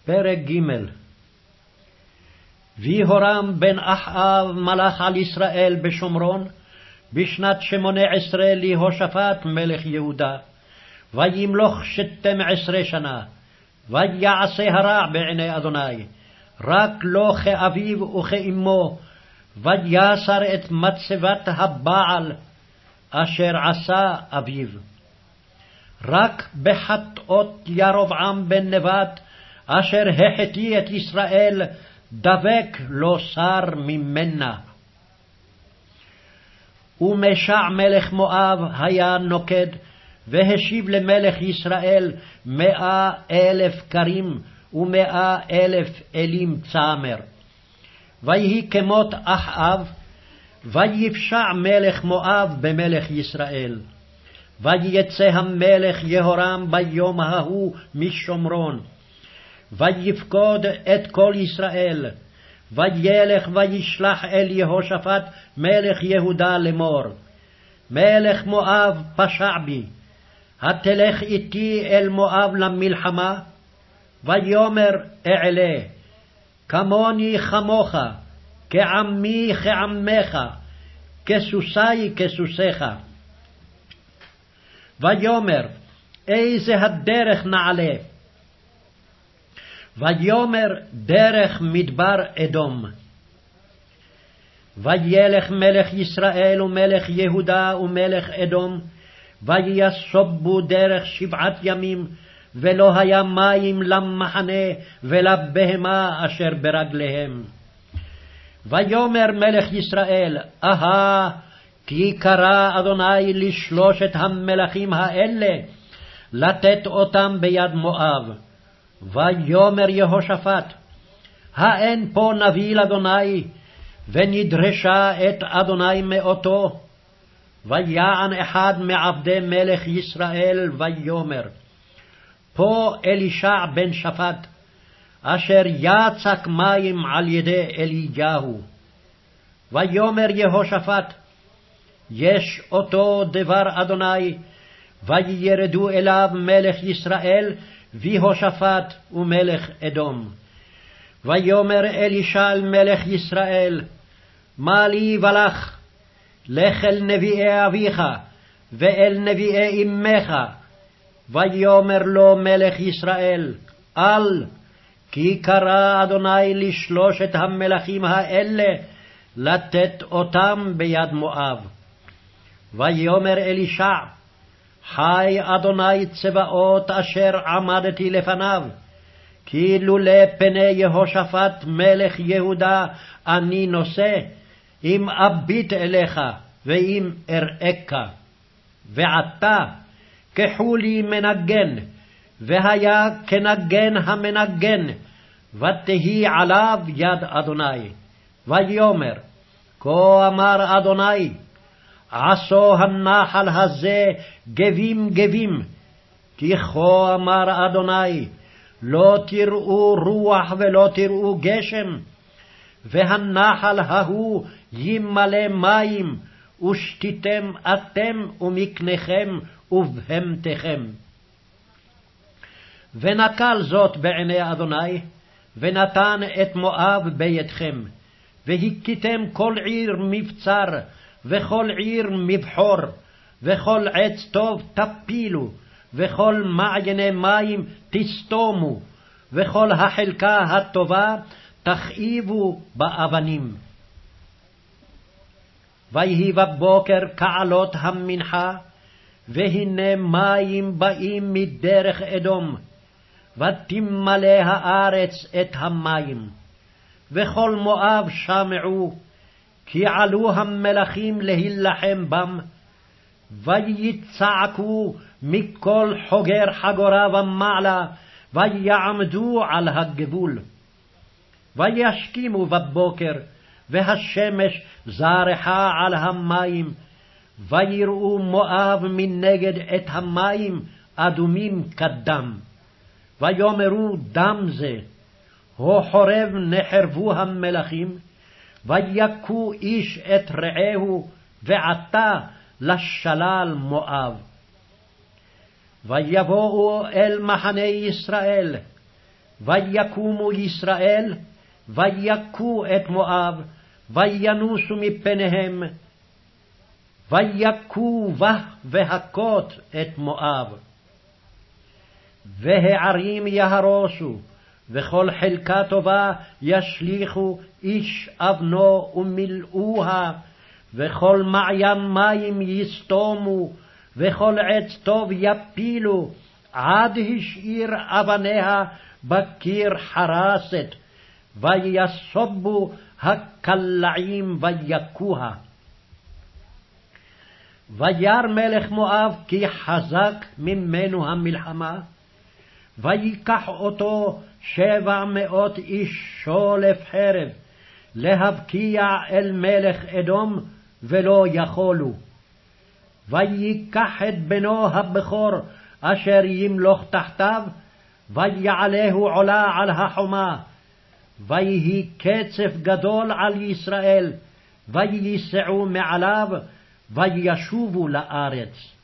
פרק ג' ויהורם בן אחאב מלך על ישראל בשומרון בשנת 18 ליהושפט מלך יהודה, וימלוך 12 שנה, ויעשה הרע בעיני אדוני, רק לא כאביו וכאמו, ויסר את מצבת הבעל אשר עשה אביו. רק בחטאות ירבעם בן נבט, אשר החטיא את ישראל, דבק לא שר ממנה. ומשע מלך מואב היה נוקד, והשיב למלך ישראל 100,000 כרים ו100,000 אלים צמר. ויהי כמות אחאב, ויפשע מלך מואב במלך ישראל. ויצא המלך יהורם ביום ההוא משומרון, ויפקוד את כל ישראל, וילך וישלח אל יהושפט מלך יהודה לאמור, מלך מואב פשע בי, התלך איתי אל מואב למלחמה? ויאמר אעלה, כמוני כמוך, כעמי כעמך, כסוסי כסוסיך. ויאמר איזה הדרך נעלה? ויאמר דרך מדבר אדום. וילך מלך ישראל ומלך יהודה ומלך אדום, ויסובו דרך 7 ימים, ולא היה מים למחנה ולבהמה אשר ברגליהם. ויאמר מלך ישראל, אהה, כי קרא אדוני לשלושת המלכים האלה, לתת אותם ביד מואב. ויאמר יהושפט, האין פה נביא לאדוני, ונדרשה את אדוני מאותו? ויען אחד מעבדי מלך ישראל ויאמר, פה אלישע בן שפט, אשר יצק מים על ידי אליהו. ויאמר יהושפט, יש אותו דבר אדוני, וירדו אליו מלך ישראל ויהושפט ומלך אדום. ויאמר אלישע אל מלך ישראל, מה לי ולך? לך אל נביאי אביך ואל נביאי אמך. ויאמר לו מלך ישראל, אל, כי קרא אדוני לשלושת המלכים האלה, לתת אותם ביד מואב. ויאמר אלישע, חי אדוני צבאות אשר עמדתי לפניו, כי לולא פני יהושפט מלך יהודה אני נושא, אם אביט אליך ואם אראך. ועתה קחו לי מנגן, והיה כנגן המנגן, ותהי עליו יד אדוני. ויאמר, כה אמר אדוני, עשו הנחל הזה גבים גבים, כי כה אמר אדוני, לא תראו רוח ולא תראו גשם, והנחל ההוא ימלא מים, ושתיתם אתם ומקניכם ובהמתכם. ונקל זאת בעיני אדוני, ונתן את מואב בידכם, והכיתם כל עיר מבצר, וכל עיר מבחור, וכל עץ טוב תפילו, וכל מעייני מים תסתומו, וכל החלקה הטובה תכאיבו באבנים. ויהי בבוקר כעלות המנחה, והנה מים באים מדרך אדום, ותמלא הארץ את המים. וכל מואב שמעו, כי עלו המלכים להילחם בם, ויצעקו מכל חוגר חגורה ומעלה, ויעמדו על הגבול. וישכימו בבוקר, והשמש זרחה על המים, ויראו מואב מנגד את המים אדומים כדם. ויאמרו דם זה, הו חורב נחרבו המלכים, ויכו איש את רעהו, ועתה לשלל מואב. ויבואו אל מחנה ישראל, ויקומו ישראל, ויכו את מואב, וינוסו מפניהם, ויכו בה והכות את מואב. והערים יהרוסו, וכל חלקה טובה ישליכו איש אבנו ומילאוה, וכל מעיין מים יסתומו, וכל עץ טוב יפילו, עד השאיר אבניה בקיר חרסת, ויסובו הקלעים ויכוה. וירא מלך מואב כי חזק ממנו המלחמה, ויקח אותו 700 איש שולף חרב, להבקיע אל מלך אדום, ולא יכולו. ויקח את בנו הבכור, אשר ימלוך תחתיו, ויעלהו עולה על החומה, ויהי קצף גדול על ישראל, וייסעו מעליו, וישובו לארץ.